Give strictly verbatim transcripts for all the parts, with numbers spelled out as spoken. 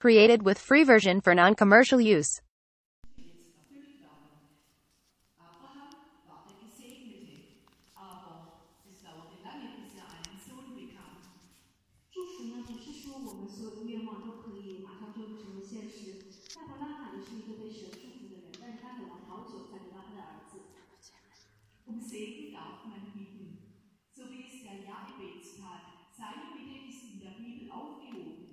Created with free version for non-commercial use. Abraham war der Gesegnete, aber es dauerte lange, bis er einen Sohn bekam. 祝福呢，不是说我们所有的愿望都可以马上就成为现实。亚伯拉罕也是一个被神祝福的人，但是他等了好久才得到他的儿子。 Um Segen darf man bitten, so wie es der Jabez tat. Seine Bitte ist in der Bibel aufgehoben.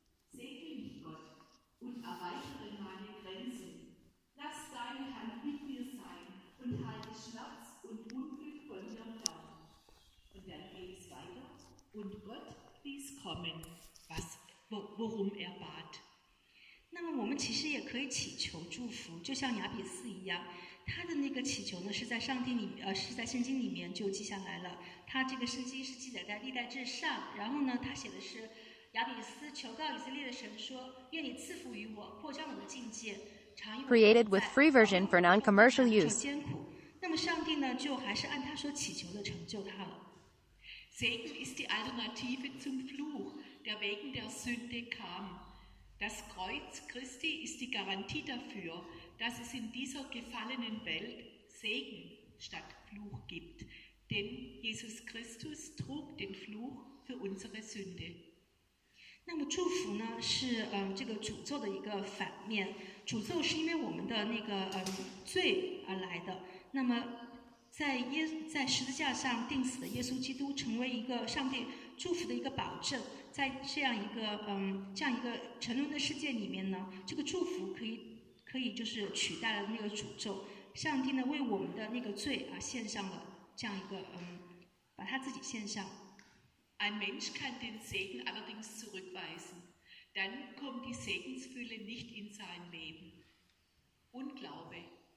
Segne mich, Gott, und erweichere meine Grenzen. Lass deine Hand mit mir sein und halte Schmerz und Unglück von mir fern. Und dann geht es weiter. Und Gott ließ kommen, was, worum er bat. 那么我们其实也可以祈求祝福，就像亚比斯一样，他的那个祈求呢，是在上帝里，呃，是在圣经里面就记下来了。他这个圣经是记载在历代志上，然后呢，他写的是亚比斯求告以色列的神说：“愿你赐福于我，扩张我的境界，常与我同在。” Created with free version for non-commercial 受 use. 艰苦。那么上帝呢，就还是按他所祈求的成就他了。 Segen ist die Alternative zum Fluch, der wegen der Sünde kam. Das Kreuz Christi ist die Garantie dafür, dass es in dieser gefallenen Welt Segen statt Fluch gibt. Denn Jesus Christus trug den Fluch für unsere Sünde. 那么祝福呢，是呃这个诅咒的一个反面。诅咒是因为我们的那个呃罪而来的。那么在耶在十字架上钉死的耶稣基督，成为一个上帝祝福的一个保证。在这样一个嗯这样一个沉沦的世界里面呢，这个祝福可以可以就是取代了那个诅咒。上帝呢为我们的那个罪啊献上了这样一个嗯，把他自己献上。 Ein Mensch kann den Segen allerdings zurückweisen. Dann kommt die Segensfülle nicht in sein Leben. Unglaube,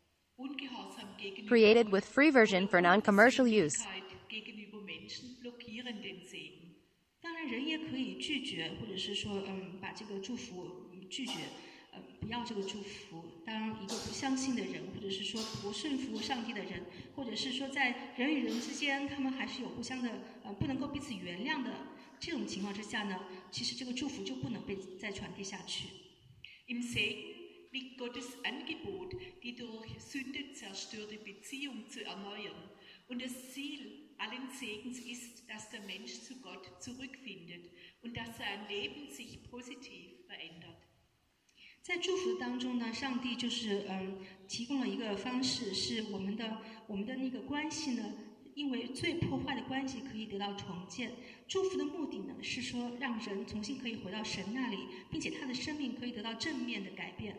Ungehorsam gegenüber Created with free version for non-commercial use. gegenüber Menschen blockieren den Segen. 当然，人也可以拒绝，或者是说，嗯，把这个祝福拒绝，呃，不要这个祝福。当一个不相信的人，或者是说不顺服上帝的人，或者是说在人与人之间，他们还是有互相的，呃，不能够彼此原谅的这种情况之下呢，其实这个祝福就不能被再传递下去。 Im Segen liegt Gottes Angebot, die durch Sünde zerstörte Beziehung zu erneuern. Und das Ziel allen Segens ist, dass der Mensch zu Gott zurückfindet und dass sein Leben sich positiv verändert. 在祝福当中呢，上帝就是嗯提供了一个方式，是我们的我们的那个关系呢，因为最破坏的关系可以得到重建。祝福的目的呢，是说让人重新可以回到神那里，并且他的生命可以得到正面的改变。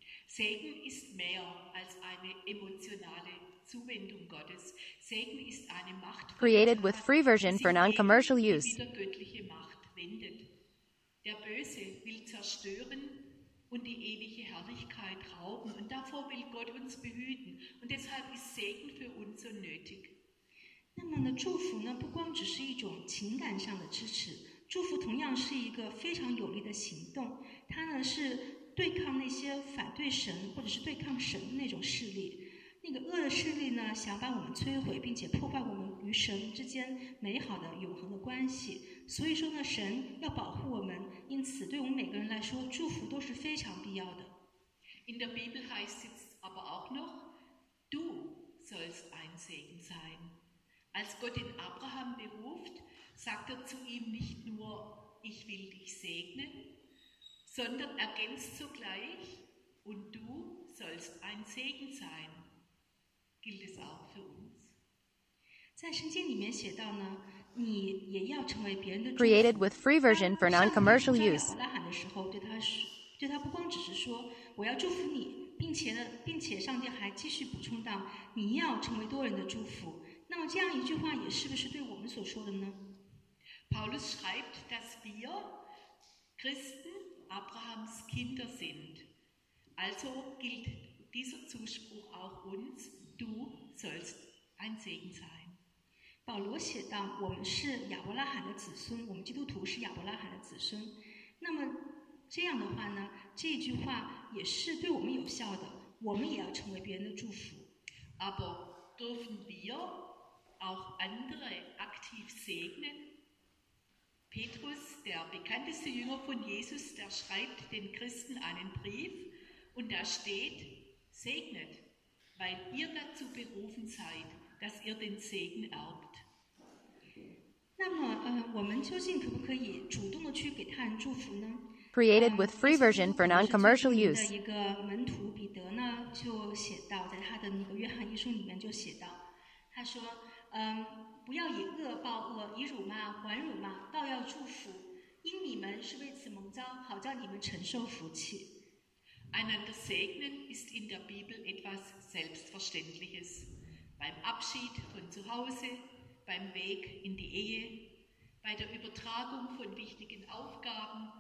Segen ist mehr als eine emotionale Zuwendung Gottes. Segen ist eine Macht, Created with free version for non-commercial die use. wieder göttliche Macht wendet. Der Böse will zerstören und die ewige Herrlichkeit rauben. Und davor will Gott uns behüten. Und deshalb ist Segen für uns so nötig. 那么呢，祝福呢，不光只是一种情感上的支持，祝福同样是一个非常有力的行动。它呢是对抗那些反对神或者是对抗神的那种势力。那个恶的势力呢，想把我们摧毁，并且破坏我们与神之间美好的永恒的关系。所以说呢，神要保护我们，因此对我们每个人来说，祝福都是非常必要的。 In der Bibel heißt es aber auch noch, du sollst ein Segen sein. Als Gott den Abraham beruft, sagt er zu ihm nicht nur, ich will dich segnen, sondern ergänzt sogleich, und du sollst ein Segen sein. Gilt es auch für uns? 在圣经里面写到呢，你也要成为别人的祝福。 Created with free version for non-commercial 当上帝呼召 use. 亚伯拉罕的时候，对他说，对他不光只是说我要祝福你，并且呢，并且上帝还继续补充到你要成为多人的祝福。那么这样一句话也是不是对我们所说的呢？ Paulus schreibt, dass wir Christen Abrahams Kinder sind. Also gilt dieser Zuspruch auch uns, du sollst ein Segen sein. 保罗写道：“我们是亚伯拉罕的子孙，我们基督徒是亚伯拉罕的子孙。那么这样的话呢，这句话也是对我们有效的，我们也要成为别人的祝福。 Aber dürfen wir auch andere aktiv segnen? Petrus, der bekannteste Jünger von Jesus, der schreibt den Christen einen Brief und da steht, segnet, weil ihr dazu berufen seid, dass ihr den Segen erbt. 那么，呃，我们究竟可不可以主动的去给他人祝福呢？ Created with free version for non-commercial 的 use. 一个门徒彼得呢，就写到，在他的那个约翰一书里面就写到，他说，嗯，不要以恶报恶，以辱骂还辱骂，倒要祝福，因你们是为此蒙召，好叫你们承受福气。 Einander segnen ist in der Bibel etwas Selbstverständliches. Beim Abschied von zu Hause, beim Weg in die Ehe, bei der Übertragung von wichtigen Aufgaben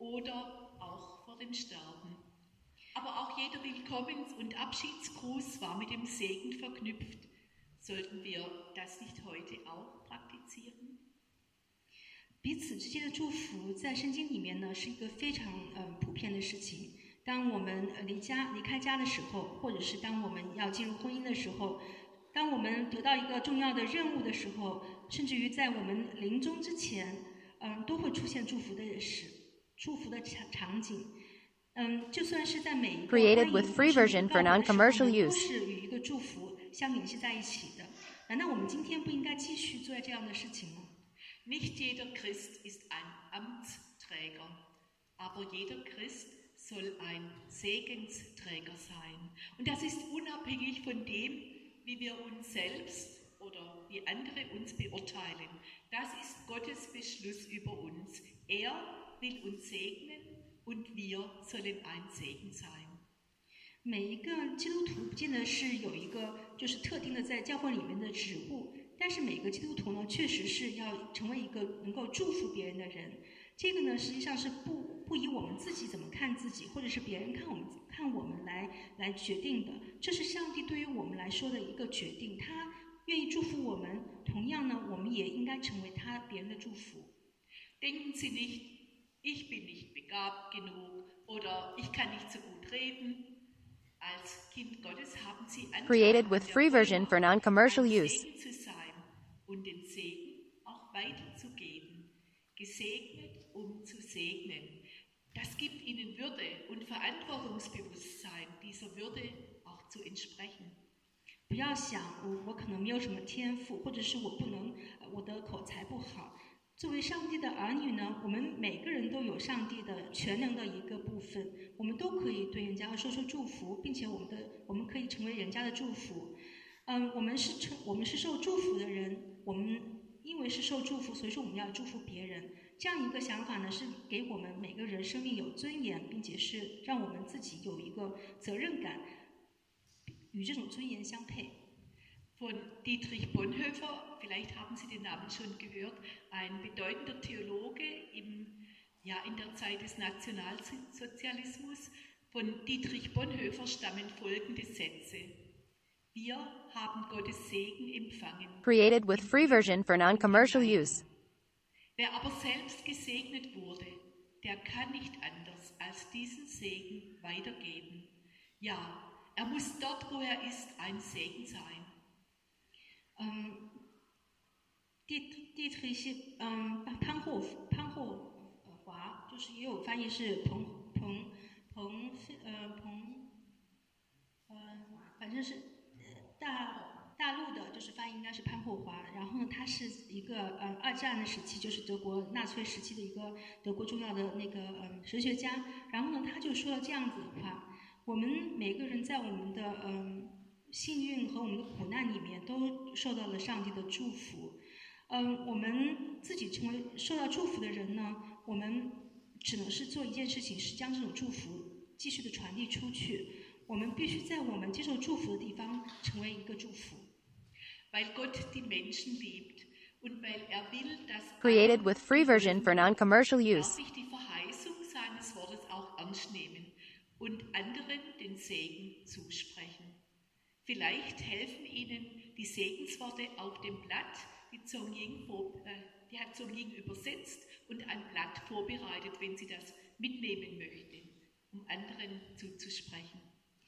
oder auch vor dem Sterben. Aber auch jeder Willkommens- und Abschiedsgruß war mit dem Segen verknüpft. Sollten wir das nicht heute auch praktizieren? 彼此之间的祝福，在圣经里面呢，是一个非常呃普遍的事情。当我们离家离开家的时候，或者是当我们要进入婚姻的时候，当我们得到一个重要的任务的时候，甚至于在我们临终之前，嗯，都会出现祝福的事、祝福的场场景。嗯，就算是在每一个 Created with free version for non-commercial 都 use. 是与一个祝福相联系在一起的。难道我们今天不应该继续做这样的事情吗？ Nicht jeder Christ ist ein Amtsträger, aber jeder Christ soll ein Segensträger sein. Und das ist unabhängig von dem, wie wir uns selbst oder wie andere uns beurteilen. Das ist Gottes Beschluss über uns. Er will uns segnen und wir sollen ein Segen sein. 每一个基督徒不见得是有一个就是特定的在教会里面的职务，但是每个基督徒呢，确实是要成为一个能够祝福别人的人。这个呢，实际上是不不以我们自己怎么看自己，或者是别人看我们看我们来来决定的。这是上帝对于我们来说的一个决定，他愿意祝福我们，同样呢，我们也应该成为他别人的祝福。 Denken Sie nicht, ich bin nicht begabt genug oder ich kann nicht so gut reden. Als Kind Gottes haben Sie Anteil Created with an der free version for non-commercial ein use. Segen zu sein und den Segen auch weiterzugeben. Gesegnet, um zu segnen. Das gibt Ihnen Würde und Verantwortungsbewusstsein, dieser Würde auch zu entsprechen. 不要想我我可能没有什么天赋，或者是我不能，呃我的口才不好。作为上帝的儿女呢，我们每个人都有上帝的全能的一个部分，我们都可以对人家说出祝福，并且我们的我们可以成为人家的祝福。嗯，我们是成我们是受祝福的人，我们因为是受祝福，所以说我们要祝福别人。这样一个想法呢，是给我们每个人生命有尊严，并且是让我们自己有一个责任感，与这种尊严相配。 Von Dietrich Bonhoeffer, vielleicht haben Sie den Namen schon gehört, ein bedeutender Theologe im, ja, in der Zeit des Nationalsozialismus. Von Dietrich Bonhoeffer stammen folgende Sätze. Wir haben Gottes Segen empfangen. Created with free version for non-commercial use. Wer aber selbst gesegnet wurde, der kann nicht anders als diesen Segen weitergeben. Ja, er muss dort, wo er ist, ein Segen sein. 嗯，地地推西，嗯，潘霍潘霍华，就是也有翻译是彭彭彭呃彭，呃，反正是大大陆的，就是翻译应该是潘霍华。然后呢，他是一个呃二战的时期，就是德国纳粹时期的一个德国重要的那个嗯神学家。然后呢，他就说了这样子的话：我们每个人在我们的嗯。幸运和我们的苦难里面都受到了上帝的祝福，嗯，我们自己成为受到祝福的人呢，我们只能是做一件事情，是将这种祝福继续的传递出去。我们必须在我们接受祝福的地方成为一个祝福。 Weil Gott die Menschen liebt und weil er will, dass Created with free version for non-commercial use. darf ich die Verheißung seines Wortes auch ernst nehmen und anderen den Segen zusprechen. Vielleicht helfen Ihnen die Segensworte auf dem Blatt, die Zhong Ying, die hat Zhong Ying übersetzt und ein Blatt vorbereitet, wenn Sie das mitnehmen möchten, um anderen zuzusprechen.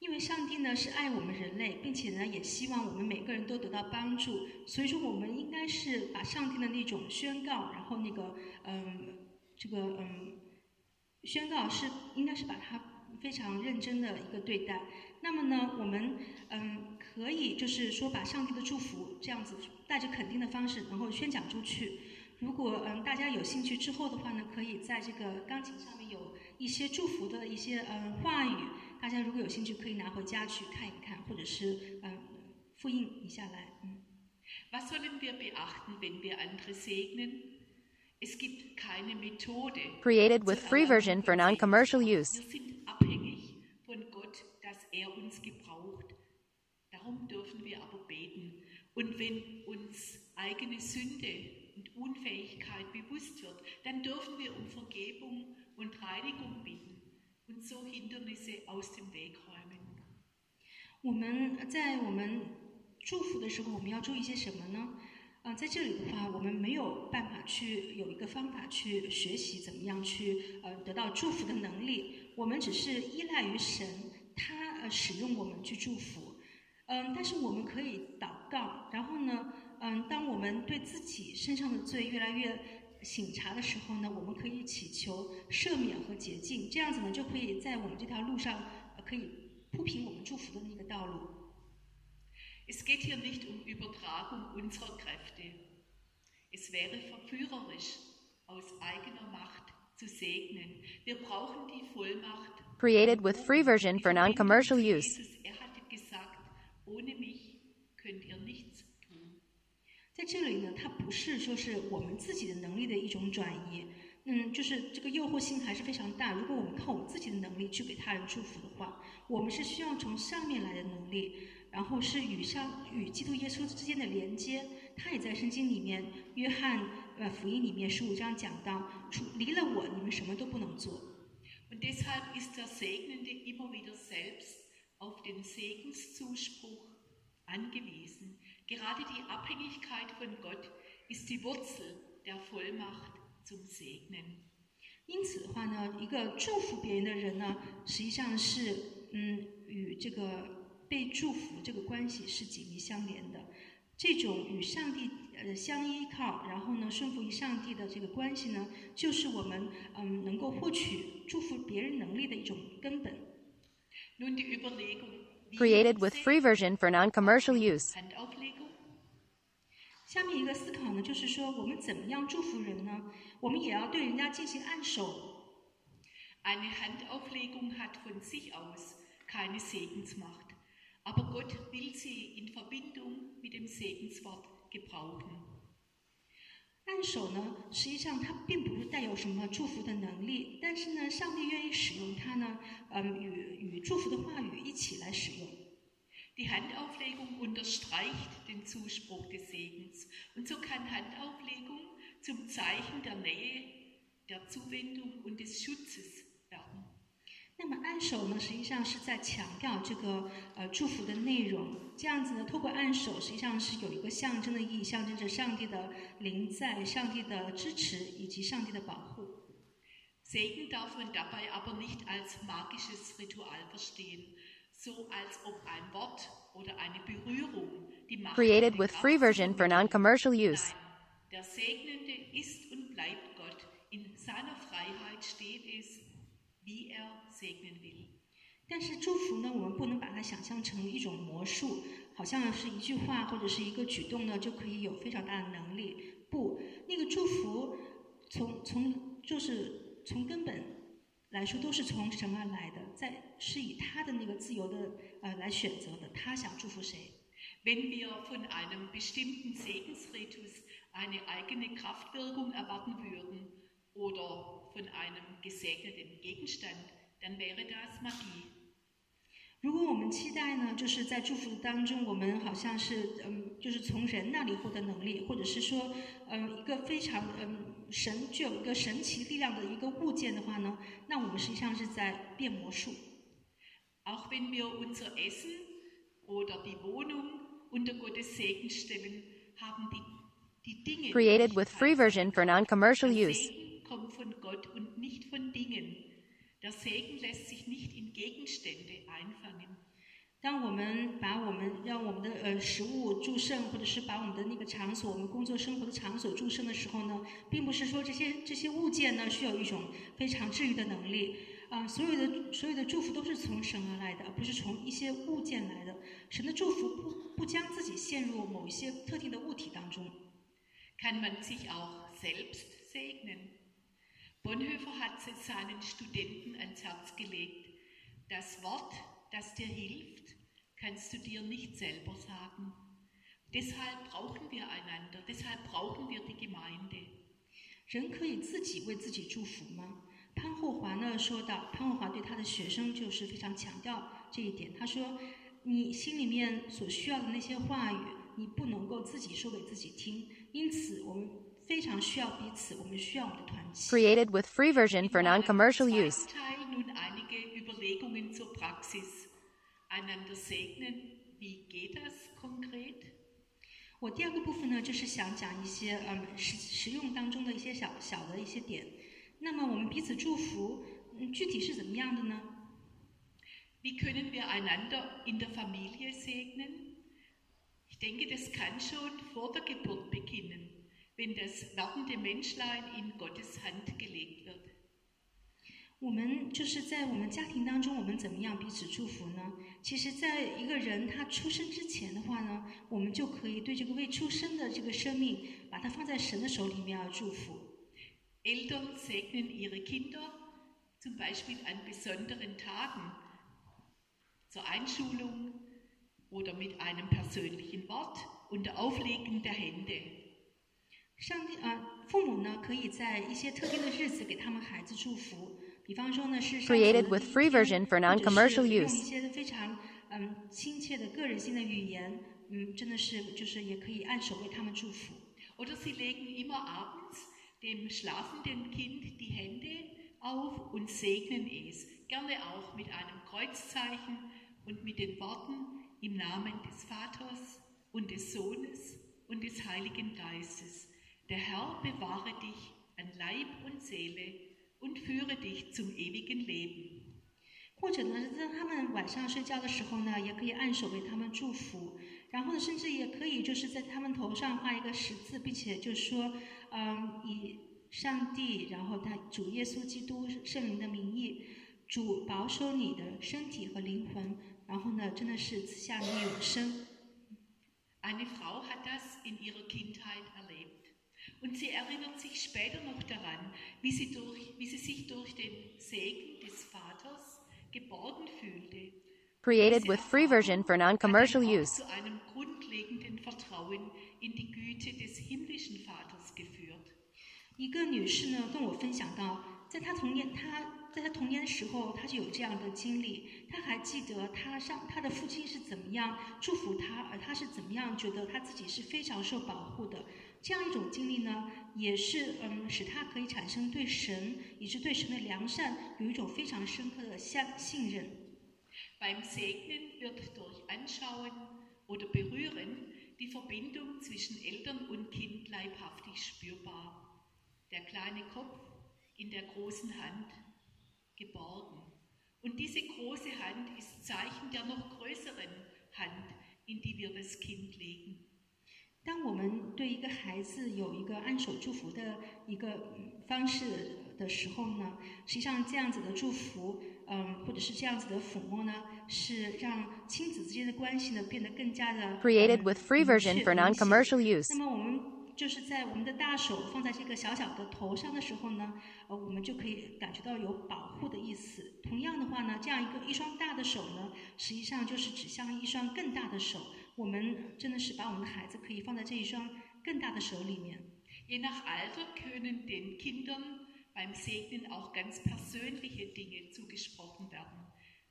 因为上帝呢是爱我们人类，并且呢也希望我们每个人都得到帮助，所以说我们应该是把上帝的那种宣告，然后那个嗯这个嗯宣告是应该是把它非常认真的一个对待。那么呢，我们嗯可以就是说把上帝的祝福这样子带着肯定的方式，然后宣讲出去。如果嗯大家有兴趣之后的话呢，可以在这个钢琴上面有一些祝福的一些嗯话语，大家如果有兴趣可以拿回家去看一看，或者是嗯复印一下来。嗯。 Was sollen wir beachten, wenn wir andere segnen? Es gibt keine Methode Created with zur free version Erlangung for von non-commercial Segenskraft. use. Wir sind abhängig von Gott, dass er uns gebraucht. Darum dürfen wir aber beten. Und wenn uns eigene Sünde und Unfähigkeit bewusst wird, dann dürfen wir um Vergebung und Reinigung bitten und so Hindernisse aus dem Weg räumen. 我们在我们祝福的时候，我们要注意些什么呢？嗯、呃，在这里的话，我们没有办法去有一个方法去学习怎么样去呃得到祝福的能力，我们只是依赖于神，他呃使用我们去祝福。嗯、呃，但是我们可以祷告，然后呢，嗯、呃，当我们对自己身上的罪越来越省察的时候呢，我们可以祈求赦免和洁净，这样子呢，就可以在我们这条路上、呃、可以铺平我们祝福的那个道路。 Es geht hier nicht um Übertragung unserer Kräfte. Es wäre verführerisch, aus eigener Macht zu segnen. Wir brauchen die Vollmacht. Created with free version for non-commercial use. Jesus, er hatte gesagt, ohne mich könnt ihr nichts tun. 在这里呢，它不是说是我们自己的能力的一种转移，嗯，就是这个诱惑性还是非常大。如果我们靠我们自己的能力去给他人祝福的话，我们是需要从上面来的能力，然后是与上与基督耶稣之间的连接。他也在圣经里面，约翰呃福音里面十五章讲到，除离了我，你们什么都不能做。 Und deshalb ist der Segnende immer wieder selbst auf den Segenszuspruch angewiesen. Gerade die Abhängigkeit von Gott ist die Wurzel der Vollmacht zum Segnen. 因此的话呢，一个祝福别人的人呢，实际上是嗯与这个被祝福这个关系是紧密相连的。这种与上帝呃相依靠，然后呢顺服于上帝的这个关系呢，就是我们嗯能够获取祝福别人能力的一种根本。 Nun die Überlegung, Created with free version for non-commercial use. Handauflegung. 下面一个思考呢，就是说我们怎么样祝福人呢？我们也要对人家进行按手。 Eine Handauflegung hat von sich aus keine Segensmacht, aber Gott will sie in Verbindung mit dem Segenswort gebrauchen. 按手呢，实际上它并不是带有什么祝福的能力，但是呢，上帝愿意使用它呢，嗯，与与祝福的话语一起来使用。 Die Handauflegung unterstreicht den Zuspruch des Segens und so kann Handauflegung zum Zeichen der Nähe, der Zuwendung und des Schutzes werden. 那么按手呢，实际上是在强调这个呃祝福的内容。这样子呢，透过按手，实际上是有一个象征的意义，象征着上帝的临在、上帝的支持以及上帝的保护。 Segen darf man dabei aber nicht als magisches Ritual verstehen, so als ob ein Wort oder eine Berührung die Macht Created with free version for non-commercial use. Nein, der Segnende ist und bleibt Gott. In seiner Freiheit steht es, wie er segnen will. 但是祝福呢，我们不能把它想象成一种魔术，好像是一句话或者是一个举动呢，就可以有非常大的能力。不，那个祝福从从就是从根本来说，都是从神而来的，在是以他的那个自由的呃来选择的，他想祝福谁。 Wenn wir von einem bestimmten Segensritus eine eigene Kraftwirkung erwarten würden oder von einem gesegneten Gegenstand, dann wäre das Magie. 如果我们期待呢，就是在祝福当中，我们好像是嗯，就是从人那里获得能力，或者是说，嗯，一个非常嗯神具有一个神奇力量的一个物件的话呢，那我们实际上是在变魔术。 Auch wenn wir unser Essen oder die Wohnung unter Gottes Segen stellen, haben die, die Dinge. Created with free version for non-commercial Der use. Segen kommt von Gott und nicht von Dingen. Der Segen lässt sich nicht in Gegenstände einfangen. 当我们把我们让我们的呃食物祝圣，或者是把我们的那个场所，我们工作生活的场所祝圣的时候呢，并不是说这些这些物件呢需要一种非常治愈的能力啊、呃，所有的所有的祝福都是从神而来的，而不是从一些物件来的。神的祝福不不将自己陷入某一些特定的物体当中。 Kann man sich auch selbst segnen? Bonhoeffer hat es seinen Studenten ans Herz gelegt. Das Wort, das dir hilft, kannst du dir nicht selber sagen. Deshalb brauchen wir einander, deshalb brauchen wir die Gemeinde. 人可以自己为自己祝福吗？潘厚华呢说到，潘厚华对他的学生就是非常强调这一点。他说，你心里面所需要的那些话语，你不能够自己说给自己听，因此我们非常需要彼此，我们需要我们的团契。 Created with free version for non-commercial use. Nun einige Überlegungen zur Praxis. Einander segnen, wie geht das konkret? 我第二个部分呢，就是想讲一些嗯实实用当中的一些小小的一些点。那么我们彼此祝福，嗯，具体是怎么样的呢？ Wie können wir einander in der Familie segnen? Ich denke, das kann schon vor der Geburt beginnen, wenn das werdende Menschlein in Gottes Hand gelegt wird. 我们就是在我们家庭当中，我们怎么样彼此祝福呢？其实，在一个人他出生之前的话呢，我们就可以对这个未出生的这个生命，把它放在神的手里面而祝福。 Eltern segnen ihre Kinder zum Beispiel an besonderen Tagen zur Einschulung oder mit einem persönlichen Wort unter Auflegen der Hände. 上帝啊，父母呢可以在一些特定的日子给他们孩子祝福。比方说呢，是 Created with free version for non-commercial 用 use. 一些非常嗯亲切的个人性的语言，嗯，真的是就是也可以按手为他们祝福。 Oder sie legen immer abends dem schlafenden Kind die Hände auf und segnen es, gerne auch mit einem Kreuzzeichen und mit den Worten im Namen des Vaters und des Sohnes und des Heiligen Geistes. Der Herr bewahre dich an Leib und Seele und führe dich zum ewigen Leben. 或者呢，在他们晚上睡觉的时候呢，也可以按手为他们祝福。然后呢，甚至也可以就是在他们头上画一个十字，并且就说，嗯，以上帝，然后他主耶稣基督圣灵的名义，主保守你的身体和灵魂。然后呢，真的是赐下你永生。 Eine Frau hat das in ihrer Kindheit erlebt. Und sie erinnert sich später noch daran, wie sie, durch, wie sie sich durch den Segen des Vaters geborgen fühlte. Created with free version for non-commercial use. Zu einem grundlegenden Vertrauen in die Güte des himmlischen Vaters geführt. 一个女士呢跟我分享到，在她童年，她在她童年的时候，她就有这样的经历。她还记得她上她的父亲是怎么样祝福她，而她是怎么样觉得她自己是非常受保护的。这样一种经历呢，也是嗯，使她可以产生对神以及对神的良善有一种非常深刻的相信任。 Beim Segnen wird durch Anschauen oder Berühren die Verbindung zwischen Eltern und Kind leibhaftig spürbar. Der kleine Kopf in der großen Hand geborgen. Und diese große Hand ist Zeichen der noch größeren Hand, in die wir das Kind legen. 当我们对一个孩子有一个按手祝福的一个方式的时候呢，实际上这样子的祝福，嗯，或者是这样子的抚摸呢，是让亲子之间的关系呢变得更加的 Created with free version for non-commercial use. 那么我们就是在我们的大手放在这个小小的头上的时候呢，呃，我们就可以感觉到有保护的意思。同样的话呢，这样一个一双大的手呢，实际上就是指向一双更大的手。我们真的是把我们的孩子可以放在这一双更大的手里面。 Je nach Alter können den Kindern beim Segnen auch ganz persönliche Dinge zugesprochen werden.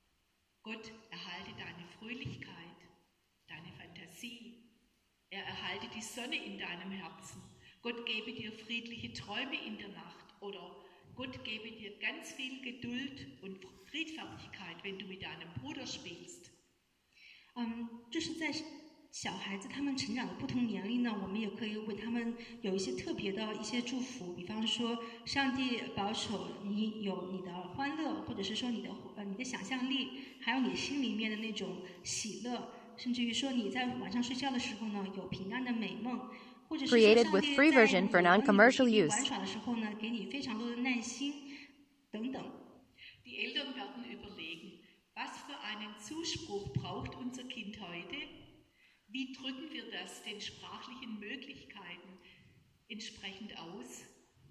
Gott erhalte deine Fröhlichkeit, deine Fantasie. Er erhalte die Sonne in deinem Herzen. Gott gebe dir friedliche Träume in der Nacht. Oder Gott gebe dir ganz viel Geduld und Friedfertigkeit, wenn du mit deinem Bruder spielst. 嗯，就是在小孩子他们成长的不同年龄呢，我们也可以为他们有一些特别的一些祝福，比方说，上帝保守你有你的欢乐，或者是说你的呃你的的想象力，还有你心里面的那种喜乐，甚至于说你在晚上睡觉的时候呢，有平安的美梦，或者是说 Created 上 with 帝 free 在 version 你 for 和你的 non-commercial 弟弟 use. 玩耍的时候呢，给你非常多的耐心等等。 Die Eltern werden überlegen, was für einen Zuspruch braucht unser Kind heute? Wie drücken wir das den sprachlichen Möglichkeiten entsprechend aus?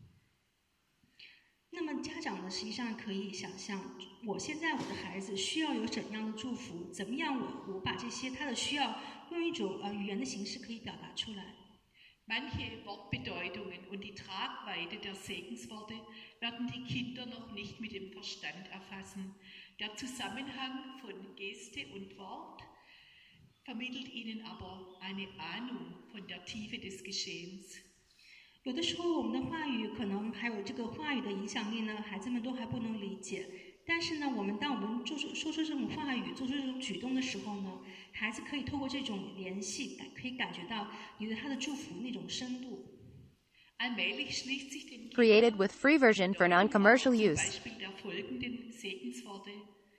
那么家长呢，实际上可以想象，我现在我的孩子需要有怎样的祝福，怎么样我我把这些他的需要用一种呃语言的形式可以表达出来。 Manche Wortbedeutungen und die Tragweite der Segensworte werden die Kinder noch nicht mit dem Verstand erfassen. Der Zusammenhang von Geste und Wort vermittelt ihnen aber eine Ahnung von der Tiefe des Geschehens. 有的时候，我们的话语可能还有这个话语的影响力呢，孩子们都还不能理解。但是呢，我们当我们做出说出这种话语、做出这种举动的时候呢，孩子可以透过这种联系，感可以感觉到你对他的祝福那种深度。 Allmählich schließt sich den Created with free version for non-commercial zum use. Beispiel der folgenden Segensworte.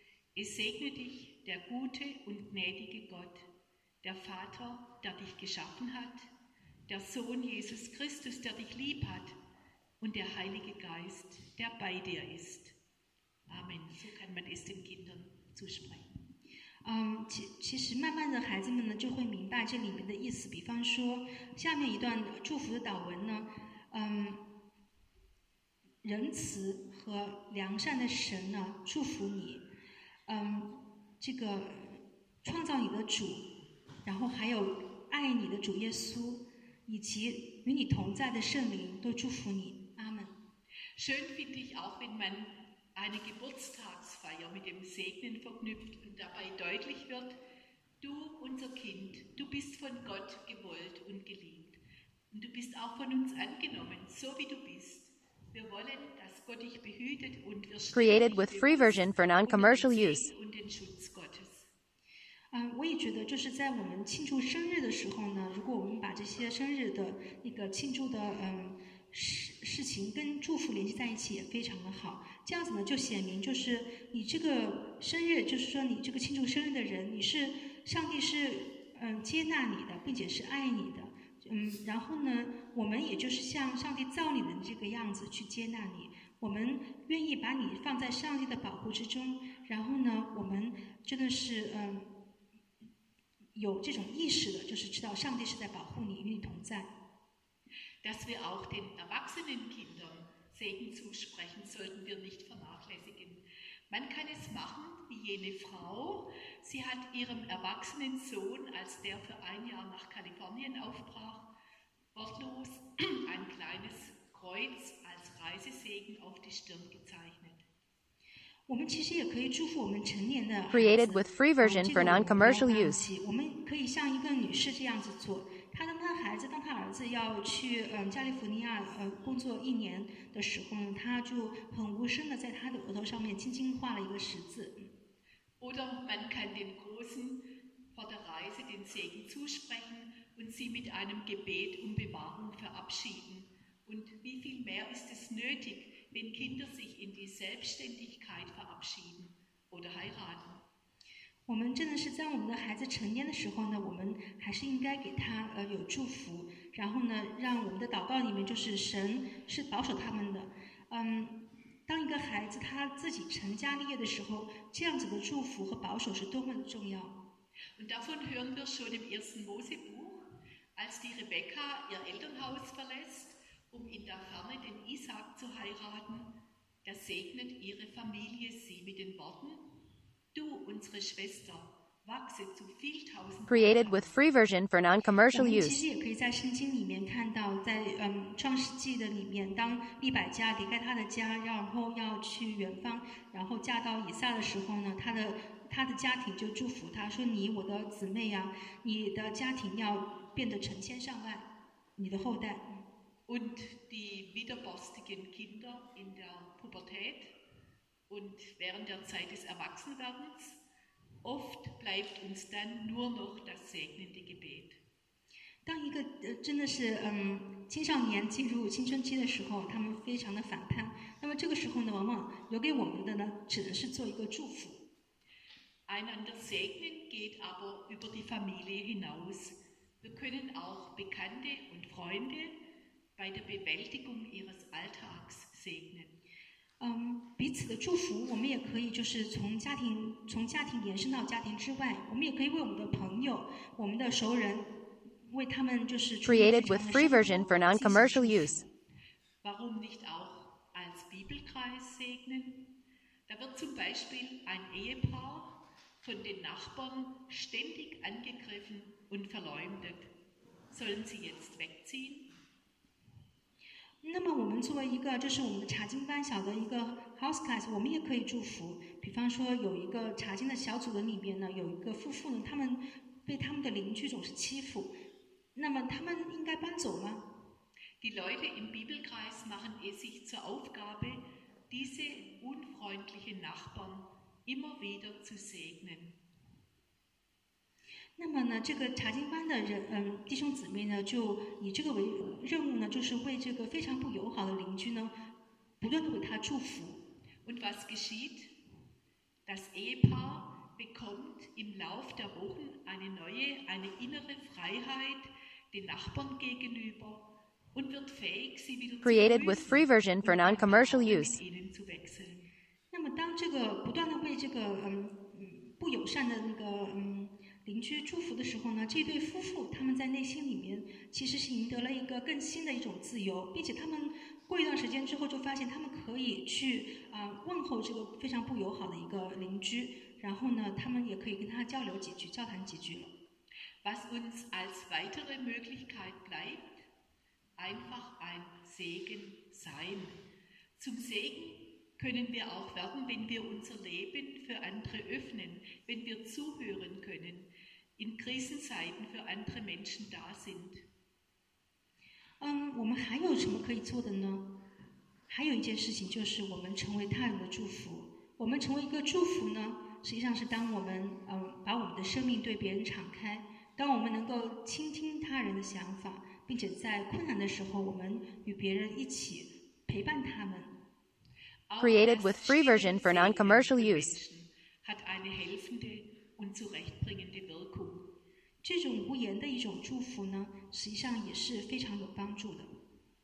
Es segne dich der gute und gnädige Gott, der Vater, der dich geschaffen hat, der Sohn Jesus Christus, der dich lieb hat, und der Heilige Geist, der bei dir ist. Amen. So kann man es den Kindern zusprechen. 嗯，其其实慢慢的孩子们呢就会明白这里面的意思。比方说，下面一段祝福的祷文呢，嗯，仁慈和良善的神呢祝福你，嗯，这个创造你的主，然后还有爱你的主耶稣，以及与你同在的圣灵都祝福你。阿门。 Schön finde ich auch, wenn man eine Geburtstagsfeier mit dem Segnen verknüpft und dabei deutlich wird, du, unser Kind, du bist von Gott gewollt und geliebt. Und du bist auch von uns angenommen, so wie du bist. Wir wollen, dass Gott dich behütet und wir Created with free version for non-commercial use. und den Schutz Gottes. 嗯，我也觉得，就是在我们庆祝生日的时候呢，如果我们把这些生日的那个庆祝的嗯事事情跟祝福联系在一起，也非常的好。这样子呢，就显明就是你这个生日，就是说你这个庆祝生日的人，你是上帝是嗯接纳你的，并且是爱你的。嗯，然后呢，我们也就是像上帝造你的这个样子去接纳你。我们愿意把你放在上帝的保护之中，然后呢，我们真的是嗯。有这种意识的，就是知道上帝是在保护你，与你同在。 Dass wir auch den erwachsenen Kindern Segen zusprechen, sollten wir nicht vernachlässigen. Man kann es machen wie jene Frau. Sie hat ihrem erwachsenen Sohn, als der für ein Jahr nach Kalifornien aufbrach, wortlos ein kleines Kreuz als Reisesegen auf die Stirn gezeichnet. 我们其实也可以祝福我们成年的孩子。 Created with free version for non-commercial use. 我们可以像一个女士这样子做。她当她孩子，当她儿子要去嗯加利福尼亚呃工作一年的时候呢，她就很无声的在她的额头上面轻轻画了一个十字。 Oder man kann den Großen vor der Reise den Segen zusprechen und sie mit einem Gebet um Bewahrung verabschieden. Und wie viel mehr ist es nötig, wenn Kinder sich in die Selbstständigkeit verabschieden oder heiraten. 我们真的是在我们的孩子成年的时候呢，我们还是应该给他呃有祝福，然后呢，让我们的祷告里面就是神是保守他们的。嗯，当一个孩子他自己成家立业的时候，这样子的祝福和保守是多么的重要。 Und davon hören wir schon im ersten Mosebuch, als die Rebekka ihr Elternhaus verlässt, um in der Ferne den Isaak zu heiraten. Da segnet ihre Familie sie mit den Worten: Du, unsere Schwester, wachse zu viel tausend. Created with free version for non-commercial 我们其 use. 实也可以在圣经里面看到，在嗯创世纪的里面，当利百加离开他的家，然后要去远方，然后嫁到以撒的时候呢，他的他的家庭就祝福他说：“你我的姊妹呀、啊，你的家庭要变得成千上万，你的后代。” Und die widerborstigen Kinder in der Pubertät und während der Zeit des Erwachsenwerdens, oft bleibt uns dann nur noch das segnende Gebet. 当一个呃真的是嗯青少年进入青春期的时候，他们非常的反叛。那么这个时候呢，往往留给我们的呢，只能是做一个祝福。 Einander segnen geht aber über die Familie hinaus. Wir können auch Bekannte und Freunde bei der Bewältigung ihres Alltags segnen. 嗯，彼此的祝福，我们也可以就是从家庭从家庭延伸到家庭之外，我们也可以为我们的朋友、我们的熟人，为他们就是处理 Created with free version for non-commercial use. Warum nicht auch als Bibelkreis segnen? Da wird zum Beispiel ein Ehepaar von den Nachbarn ständig angegriffen und verleumdet. Sollen sie jetzt wegziehen? 那么我们作为一个，这是我们的查经班小的一个 house class， 我们也可以祝福。比方说，有一个查经的小组的里面呢，有一个夫妇呢，他们被他们的邻居总是欺负，那么他们应该搬走吗？ Die Leute im Bibelkreis machen es sich zur Aufgabe, diese unfreundlichen Nachbarn immer wieder zu segnen. 那么呢，这个查经班的人，嗯，弟兄姊妹呢，就以这个为任务呢，就是为这个非常不友好的邻居呢，不断的为他祝福。 Und was geschieht? Das Ehepaar bekommt im Lauf der Wochen eine neue, eine innere Freiheit den Nachbarn gegenüber und wird fähig, sie wieder zu Created with free version for non-commercial use. mit ihnen zu wechseln. 那么当这个不断的为这个嗯嗯不友善的那个嗯邻居祝福的时候呢，这对夫妇他们在内心里面其实是赢得了一个更新的一种自由，并且他们过一段时间之后就发现他们可以去啊、呃、问候这个非常不友好的一个邻居，然后呢，他们也可以跟他交流几句，交谈几句了。 Was uns als weitere Möglichkeit bleibt, einfach ein Segen sein. Zum Segen können wir auch werden, wenn wir unser Leben für andere öffnen, wenn wir zuhören können, in Krisenzeiten für andere Menschen da sind. 嗯，我们还有什么可以做的呢？还有一件事情就是我们成为他人的祝福。我们成为一个祝福呢，实际上是当我们嗯把我们的生命对别人敞开，当我们能够倾听他人的想法，并且在困难的时候，我们与别人一起陪伴他们。 Created with free version for non-commercial use. Hat eine helfende und zurechtbringende Wirkung. 这种无言的一种祝福呢，实际上也是非常有帮助的。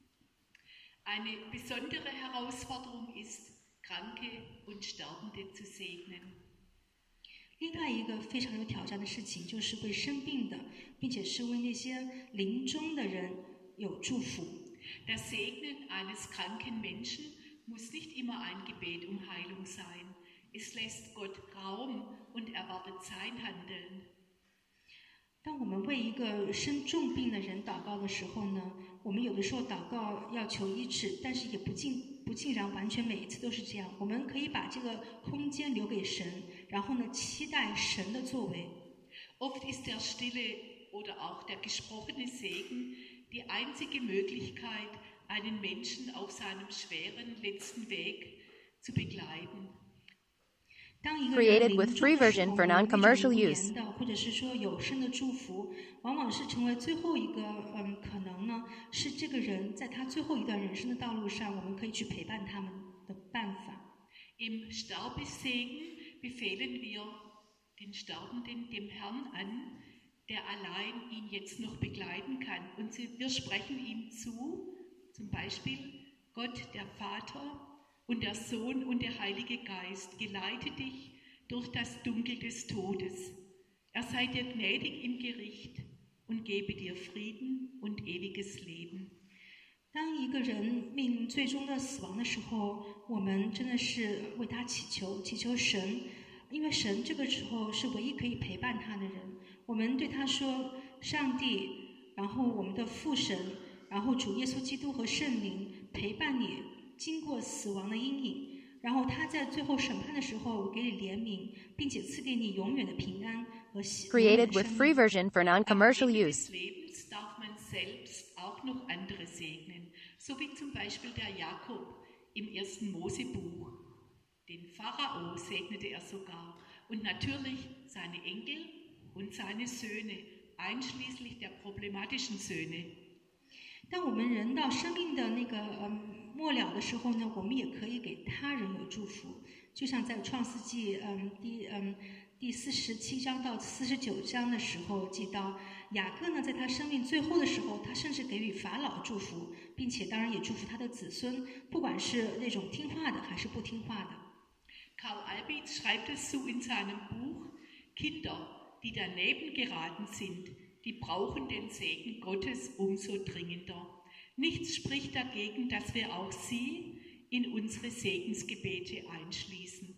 Eine besondere Herausforderung ist, Kranke und Sterbende zu segnen. 另外一个非常有挑战的事情，就是为生病的，并且是为那些临终的人有祝福。 Das Segnen eines kranken Menschen muss nicht immer ein Gebet um Heilung sein. Es lässt Gott Raum und erwartet sein Handeln. 当我们为一个生重病的人祷告的时候呢，我们有的时候祷告要求医治，但是也不尽不尽然完全每一次都是这样。我们可以把这个空间留给神，然后呢，期待神的作为。 Oft ist der stille oder auch der gesprochene Segen die einzige Möglichkeit, einen Menschen auf seinem schweren letzten Weg zu begleiten. 当一个 Created 人 with 临 free 终的时 version 候， for 我们一种 non-commercial 无 use. 言的，或者是说有声的祝福，往往是成为最后一个，嗯，可能呢是这个人在他最后一段人生的道路上，我们可以去陪伴他们的办法。 Im Sterbesegen befehlen wir den Sterbenden dem Herrn an, der allein ihn jetzt noch begleiten kann. Und wir sprechen ihm zu, zum Beispiel Gott, der Vater und der Sohn und der Heilige Geist, geleite dich durch das Dunkel des Todes. Er sei dir gnädig im Gericht und gebe dir Frieden und ewiges Leben. 当一个人面临最终的死亡的时候，我们真的是为他祈求，祈求神，因为神这个时候是唯一可以陪伴他的人。我们对他说：“上帝，然后我们的父神，然后主耶稣基督和圣灵陪伴你经过死亡的阴影，然后他在最后审判的时候给你怜悯，并且赐给你永远的平安和喜。” Created with free version for non-commercial Am Ende use. des Lebens darf man selbst auch noch andere segnen, so wie zum Beispiel der Jakob im ersten Mosebuch. Den Pharao segnete er sogar und natürlich seine Enkel und seine Söhne einschließlich der problematischen Söhne. 当我们人到生命的那个嗯末了的时候呢，我们也可以给他人有祝福，就像在创世纪嗯第嗯第四十七章到四十九章的时候记到，雅各呢在他生命最后的时候，他甚至给予法老祝福，并且当然也祝福他的子孙，不管是那种听话的还是不听话的。 Karl Albitz schreibt es so in seinem Buch: Kinder, die daneben geraten sind, die brauchen den Segen Gottes umso dringender. Nichts spricht dagegen, dass wir auch sie in unsere Segensgebete einschließen.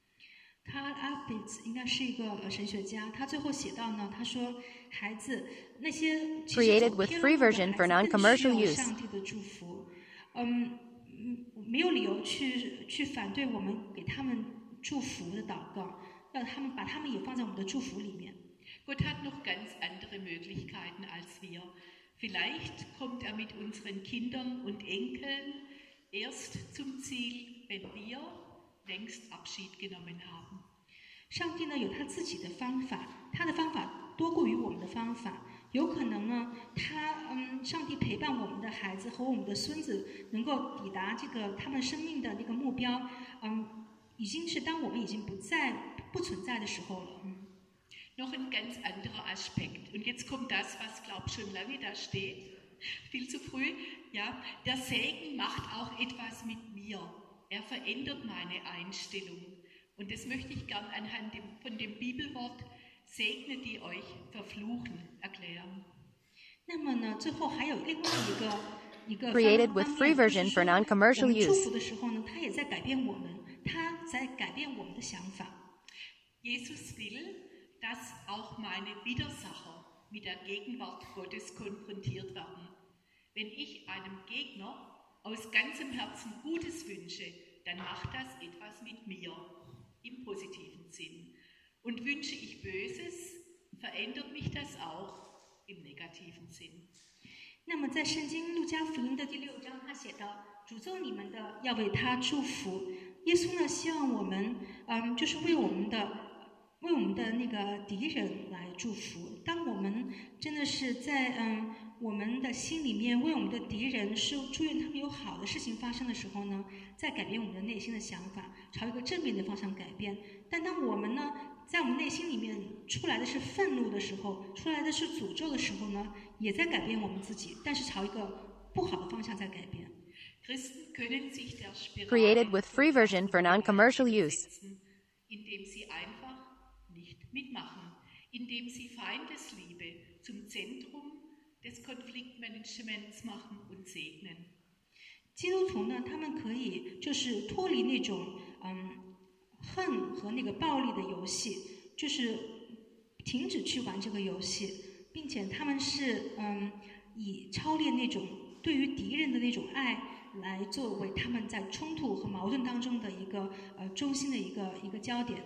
Karl Albitz 应该是一个呃神学家，他最后写到呢，他说，孩子那些其实 Created 走 with 偏 free 路的 version 孩 for 子更需 non-commercial 要 use. 上帝的祝福，嗯嗯，没有理由去去反对我们给他们祝福的祷告，让他们把他们也放在我们的祝福里面。 Gott hat noch ganz andere Möglichkeiten als wir. Vielleicht kommt er mit unseren Kindern und Enkeln erst zum Ziel, wenn wir längst Abschied genommen haben. 上帝呢有他自己的方法，他的方法多过于我们的方法。有可能呢，他嗯，上帝陪伴我们的孩子和我们的孙子能够抵达这个他们生命的那个目标，嗯，已经是当我们已经不在不存在的时候了，嗯。 Noch ein ganz anderer Aspekt. Und jetzt kommt das, was, glaube ich, schon lange da steht. Viel zu früh. Ja, der Segen macht auch etwas mit mir. Er verändert meine Einstellung. Und das möchte ich gern anhand dem, von dem Bibelwort Segne, die euch verfluchen, erklären. 那么呢，最后还有另外一个一个 Created 方 with 方 free 面，就 version 是 for 说，我 non-commercial 们祝 use. 福的时候呢，他也在改变我们，他在改变我们的想法。 Jesus will, dass auch meine Widersacher mit der Gegenwart Gottes konfrontiert werden. Wenn ich einem Gegner aus ganzem Herzen Gutes wünsche, dann macht das etwas mit mir, im positiven Sinn. Und wünsche ich Böses, verändert mich das auch im negativen Sinn. 那么在圣经路加福音的第六章，他写道：“诅咒你们的，要为他祝福。”耶稣呢，希望我们，嗯，就是为我们的。为我们的那个敌人来祝福。当我们真的是在嗯我们的心里面为我们的敌人是祝愿他们有好的事情发生的时候呢，在改变我们的内心的想法，朝一个正面的方向改变。但当我们呢在我们内心里面出来的是愤怒的时候，出来的是诅咒的时候呢，也在改变我们自己，但是朝一个不好的方向在改变。 Created with free version for non-commercial use. Indem sie einfach mitmachen, indem sie Feindesliebe zum Zentrum des Konfliktmanagements machen und segnen. 基督徒呢，他们可以就是脱离那种嗯恨和那个暴力的游戏，就是停止去玩这个游戏，并且他们是嗯以操练那种对于敌人的那种爱来作为他们在冲突和矛盾当中的一个呃中心的一个一个焦点。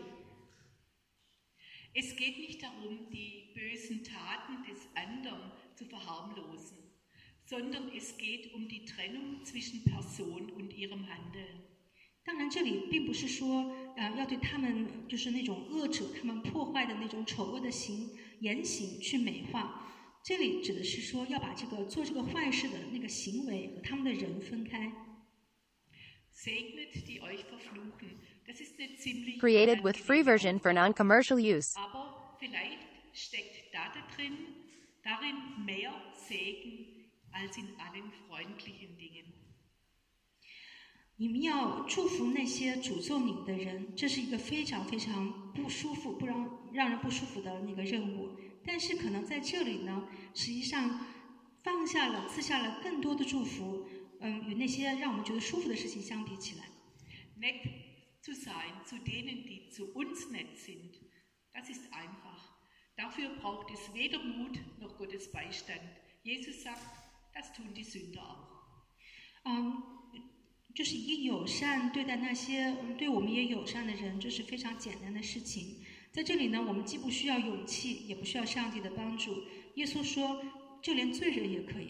Es geht nicht darum, die bösen Taten des anderen zu verharmlosen, sondern es geht um die Trennung zwischen Person und ihrem Handeln. 当然，这里并不是说，呃，要对他们就是那种恶者他们破坏的那种丑恶的行言行去美化。这里指的是说，要把这个做这个坏事的那个行为和他们的人分开。 Segnet, die euch verfluchen. Das ist eine ziemlich Created with free version for non-commercial use. Aber vielleicht steckt da drin, darin mehr Segen als in allen freundlichen Dingen. 你们要祝福那些诅咒你们的人，这是一个非常非常不舒服、不让让人不舒服的那个任务。但是可能在这里呢，实际上放下了、赐下了更多的祝福。嗯，与那些让我们觉得舒服的事情相比起来。 Nett zu sein zu denen, die zu uns nett sind, das ist einfach. Dafür braucht es weder Mut noch Gottes Beistand. Jesus sagt, das tun die Sünder auch. 嗯，就是以友善对待那些对我们也友善的人，这是非常简单的事情。在这里呢，我们既不需要勇气，也不需要上帝的帮助。耶稣说，就连罪人也可以。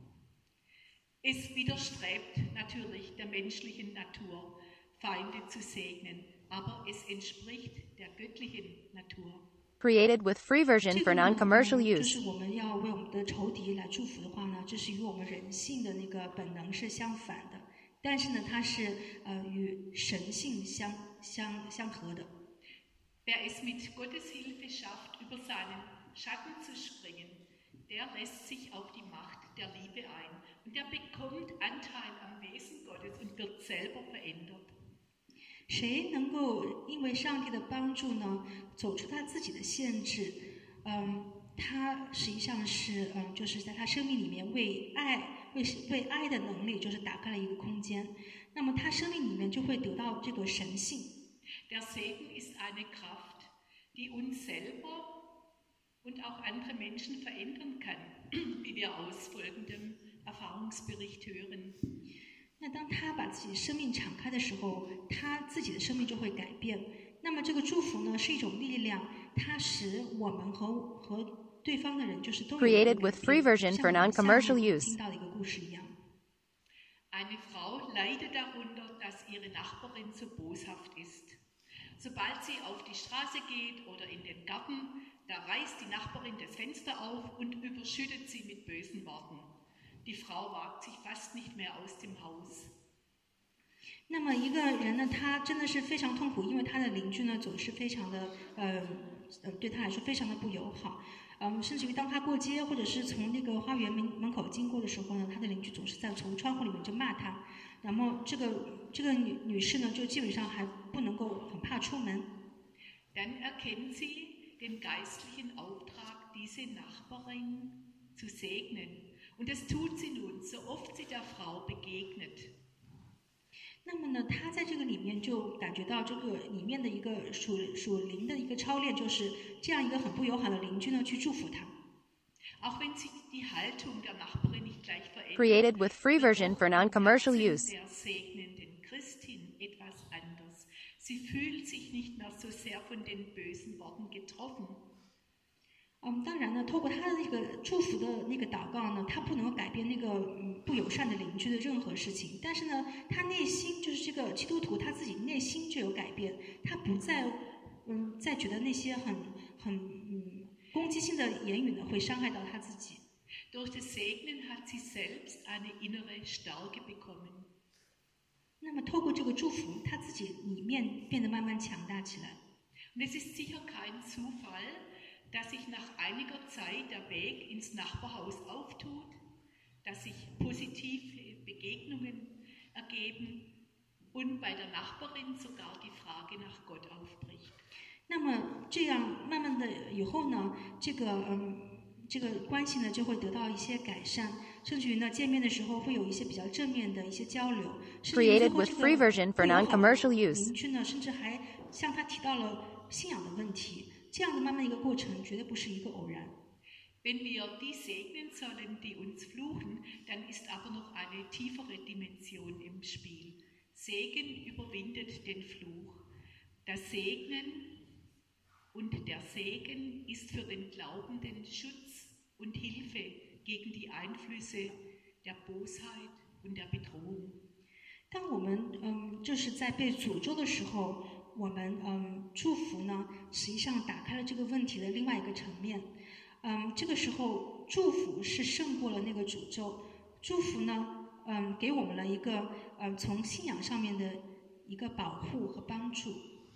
Es widerstrebt natürlich der menschlichen Natur, Feinde zu segnen, aber es entspricht der göttlichen Natur. Created with free 这 version 个 for 呢， non-commercial 嗯就 use. 是我们要为我们的仇敌来祝福的话呢，这是与我们人性的那个本能是相反的，但是呢，它是呃与神性相相相合的。 Wer es mit Gottes Hilfe schafft, über seinen Schatten zu springen, der lässt sich auf die Macht der Liebe ein. Und der bekommt Anteil am Wesen Gottes und wird selber verändert. 谁能够因为上帝的帮助呢，走出他自己的限制？嗯，他实际上是嗯，就是在他生命里面为爱、为为爱的能力，就是打开了一个空间。那么他生命里面就会得到这个神性。 Der Segen ist eine Kraft, die uns selber und auch andere Menschen verändern kann, wie wir aus folgendem Erfahrungsbericht hören. 那当他把自己的生命敞开的时候，他自己的生命就会改变。那么这个祝福呢，是一种力量，它使我们和和对方的人就是都有 Created with free version for non-commercial use. 听到的一个故事一样。 Eine Frau leidet darunter, dass ihre Nachbarin so boshaft ist. Sobald sie auf die Straße geht oder in den Garten, da reißt die Nachbarin das Fenster auf und überschüttet sie mit bösen Worten. Die Frau wagt sich fast nicht mehr aus dem Haus. 那么一个人呢，他真的是非常痛苦，因为他的邻居呢总是非常的呃呃对他来说非常的不友好，嗯，甚至于当他过街或者是从那个花园门门口经过的时候呢，他的邻居总是在从窗户里面就骂他，然后这个这个女女士呢就基本上还不能够很怕出门。 Dann erkennt sie den geistlichen Auftrag, diese Nachbarin zu segnen. Und das tut sie nun, so oft sie der Frau begegnet. 那么呢，他在这个里面就感觉到这个里面的一个属属灵的一个操练，就是这样一个很不友好的邻居呢，去祝福他。 Auch wenn sich die Haltung der Nachbarin nicht gleich verändert, Created with free version for non-commercial use. der segnenden Christin etwas anders. Sie fühlt sich nicht mehr so sehr von den bösen Worten getroffen. 嗯，当然呢，透过他的那个祝福的那个祷告呢，他不能够改变那个嗯不友善的邻居的任何事情。但是呢，他内心就是这个基督徒他自己内心就有改变，他不再嗯再觉得那些很很嗯攻击性的言语呢会伤害到他自己。 Durch das Segnen hat sie selbst eine innere Stärke bekommen. 那么透过这个祝福，他自己里面变得慢慢强大起来。 Und es ist sicher kein Zufall,dass sich nach einiger Zeit der Weg ins Nachbarhaus auftut, dass sich positive Begegnungen ergeben und bei der Nachbarin sogar die Frage nach Gott aufbricht. 那么这样慢慢的以后呢，这个嗯这个关系呢就会得到一些改善，甚至于呢见面的时候会有一些比较正面的一些交流。 Created with free version for non-commercial use. 邻居呢甚至还向他提到了信仰的问题。这样的慢慢一个过程，绝对不是一个偶然。 Wenn wir die segnen sollen, die uns fluchen, dann ist aber noch eine tiefere Dimension im Spiel. Segen überwindet den Fluch. Das Segnen und der Segen ist für den Glaubenden Schutz und Hilfe gegen die Einflüsse der Bosheit und der Bedrohung. 当我们嗯就是在被诅咒的时候，我们嗯祝福呢，实际上打开了这个问题的另外一个层面。嗯，这个时候祝福是胜过了那个诅咒。祝福呢，嗯，给我们了一个嗯从信仰上面的一个保护和帮助。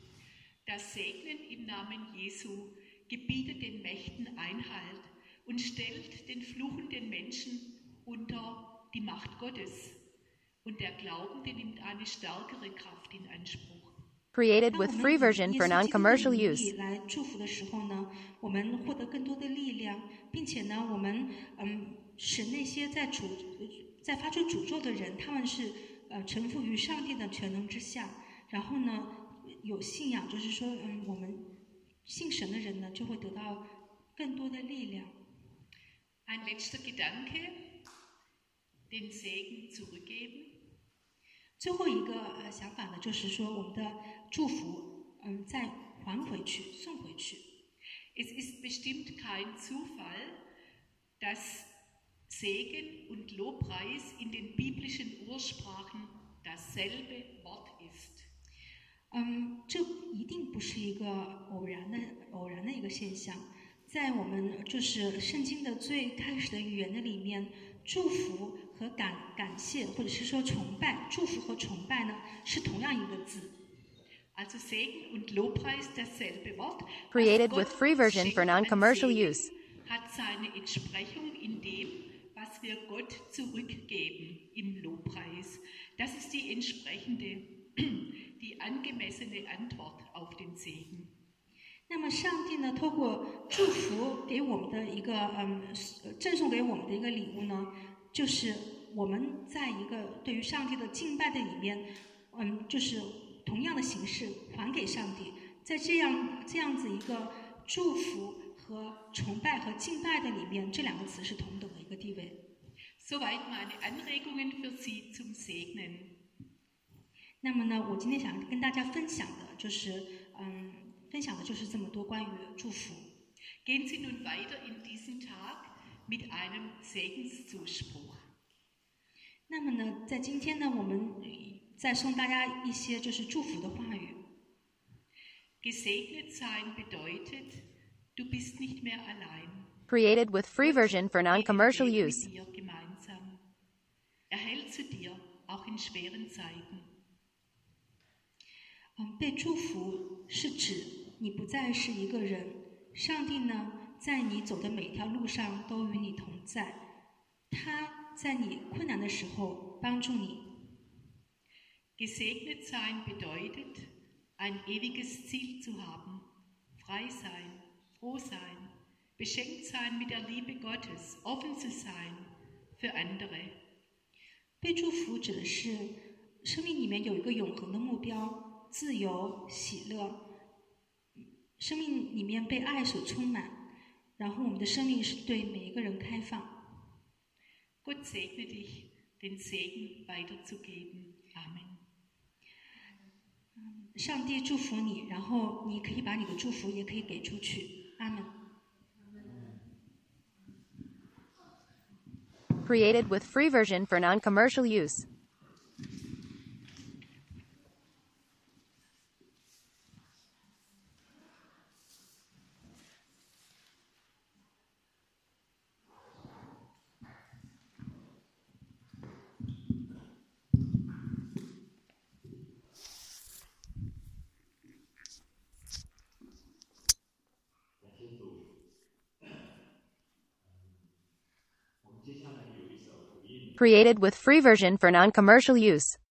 Das Segnen im Namen Jesu gebietet den Mächten Einhalt und stellt den fluchenden Menschen unter die Macht Gottes.Und der Glaubende nimmt eine stärkere Kraft in Anspruch. Created with free version for non-commercial use. 来祝福的时候呢，我们获得更多的力量，并且呢，我们嗯使那些在诅在发出诅咒的人，他们是呃臣服于上帝的全能之下。然后呢，有信仰，就是说，嗯，我们信神的人呢，就会得到更多的力量。 Ein letzter Gedanke.Den Segen zurückgeben. 最后一个呃想法呢，就是说我们的祝福，嗯，再还回去，送回去。 Es ist bestimmt kein Zufall, dass Segen und Lobpreis in den biblischen Ursprachen dasselbe Wort ist. 嗯，这一定不是一个偶然的偶然的一个现象。在我们就是圣经的最开始的语言的里面，祝福和感感谢，或者是说崇拜，祝福和崇拜呢是同样一个字。 Also Segen und Lobpreis dasselbe Wort. Created Was with Gott free uns version schenkt for an non-commercial Segen, use. hat seine Entsprechung in dem, was wir Gott zurückgeben im Lobpreis. Das ist die entsprechende, die angemessene Antwort auf den Segen. 那么上帝呢，透过祝福给我们的一个嗯赠送给我们的一个礼物呢，就是我们在一个对于上帝的敬拜的里面，嗯，就是同样的形式还给上帝。在这样这样子一个祝福和崇拜和敬拜的里面，这两个词是同等的一个地位。 Soweit meine Anregungen für Sie zum Segnen. 那么呢，我今天想跟大家分享的就是，嗯，分享的就是这么多关于祝福。 Gehen Sie nun weiter in diesen Tag mit einem Segenszuspruch. 那么呢，在今天呢，我们再送大家一些就是祝福的话语。 Gesegnet sein bedeutet, du bist nicht mehr allein. Created with free version for non-commercial use. Mit dir gemeinsam. Er hält zu dir, auch in schweren Zeiten. 嗯，被祝福是指你不再是一个人，上帝呢，在你走的每条路上都与你同在，他在你困难的时候帮助你。 Gesegnet sein bedeutet, ein ewiges Ziel zu haben, frei sein, froh sein, beschenkt sein mit der Liebe Gottes, offen zu sein für andere. 被祝福指的是生命里面有一个永恒的目标，自由、喜乐，生命里面被爱所充满，然后我们的生命是对每一个人开放。 Gott segne dich, den Segen weiterzugeben. Amen. 上帝祝福你，然后你可以把你的祝福也可以给出去。阿门。 Created with free version for non-commercial use. Created with free version for non-commercial use.